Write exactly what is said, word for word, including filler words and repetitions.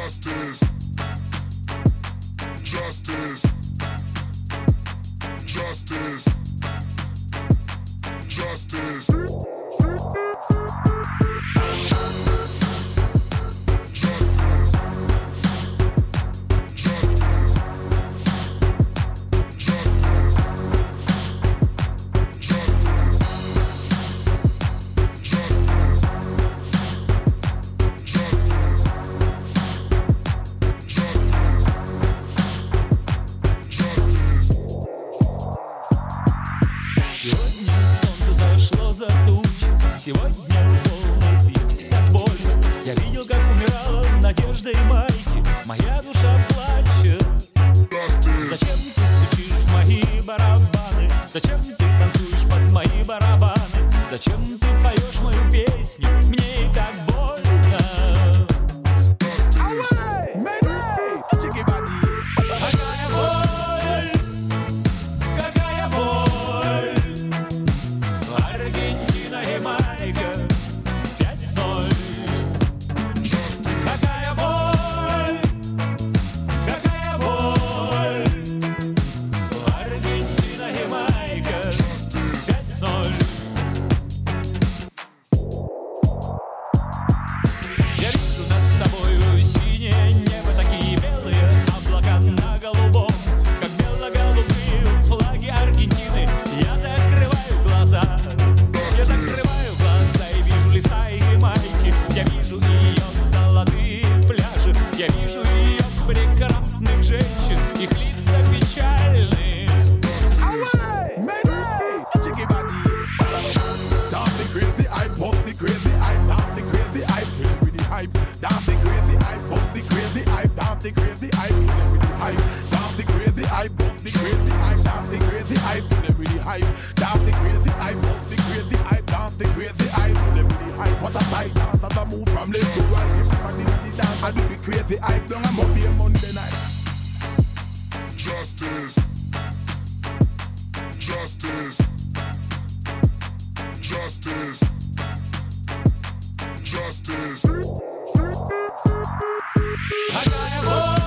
Justice. Justice. Justice. Justice. Сегодня волны бьют так больно. Я видел, как умирала надежда и майки. Моя душа плачет. Зачем ты стучишь в мои барабаны? Зачем ты танцуешь под мои барабаны? Зачем ты поешь мою песню? Мне и так больно. Какая боль, какая боль. Аргентина и Майка пять ноль. Какая боль, какая боль. Аргентина и Майка пять ноль. Я вижу над тобою синее небо, такие белые облака на голубом, как бело-голубые флаги Аргентины. Я закрываю глаза, я закрываю глаза и вижу леса и майки. Я вижу ее золотые пляжи, я вижу ее прекрасных женщин, их лица печальные. What a sight, dance as I move from left to right. I do the crazy hype, down I'm up here Monday night. Justice. Justice. Justice. Justice. Какая боль.